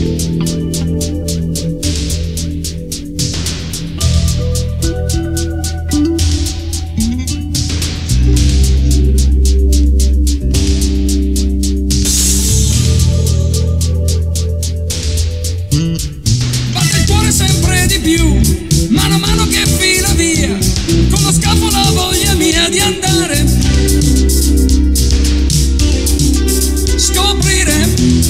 Mano a mano che fila via, con lo scafo la voglia mia di andare, scoprire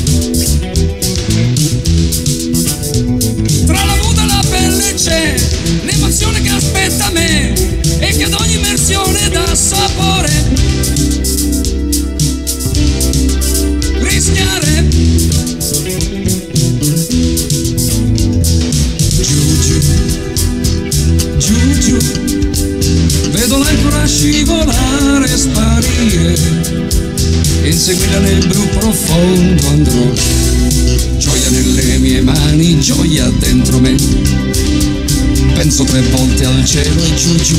tra la nuda e la pelle c'è l'emozione che aspetta me e che ad ogni immersione dà sapore. Rischiare giù, vedo l'ancora scivolare e sparire, e inseguirla nel blu profondo andrò. Gioia nelle mie mani, gioia dentro me, penso 3 volte al cielo e giù.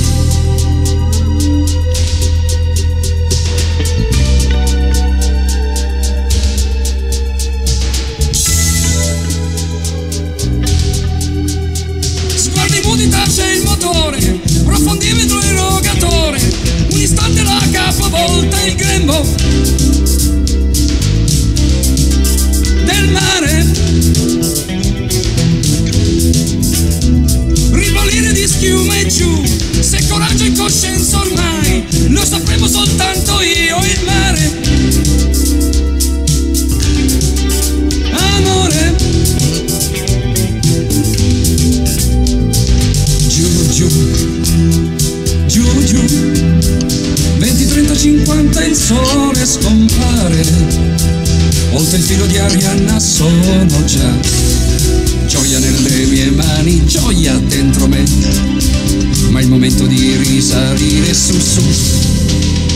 Tace il motore, profondimetro erogatore, un istante la capovolta il grembo del mare, ribolire di schiuma e giù, se coraggio e coscienza ormai, lo sapremo soltanto io e il mare. Amore, giù, 20, 30, 50 il sole scompare, oltre il filo di Arianna sono già. Gioia nelle mie mani, gioia dentro me, ma è il momento di risalire su.